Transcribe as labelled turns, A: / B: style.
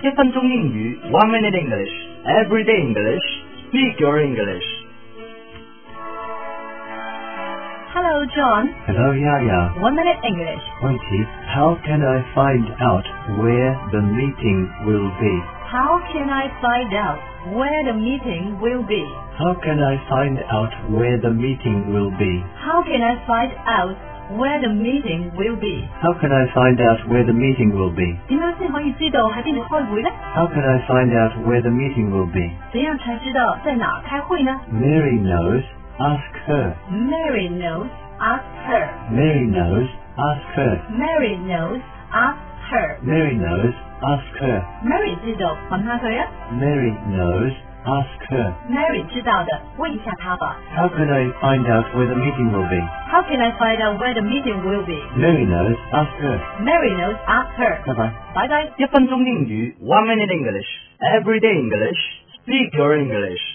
A: 1分钟英语 1 minute English Everyday English Speak your English
B: Hello, John.
C: Hello, Yaya.
B: 1 minute English.
C: Pointy, how can I find out where the meeting will be?
B: How can I find out where the meeting will be?
C: How can I find out where the meeting will be?
B: How can I find out where the meeting will be?
C: How can I find out where the meeting will be?
B: 點樣先可以知道喺邊度開會呢？
C: How can I find out where the meeting will be?
B: 怎樣才知道在哪開會呢？
C: Mary knows. Ask her.
B: Mary knows. Ask her.
C: Mary knows. Ask her.
B: Mary knows. Ask her.
C: Mary knows. Ask her.
B: Mary 知道，問下佢啊。
C: Mary knows. Ask her.
B: Mary 知道的，問一下她吧。
C: How can I find out where the meeting will be?
B: How can I find out where the meeting will be?
C: Mary knows. Ask her.
B: Mary knows. Ask her.
C: Bye-bye.
B: 拜拜。
A: 1分钟英语 1 minute English Everyday English Speak your English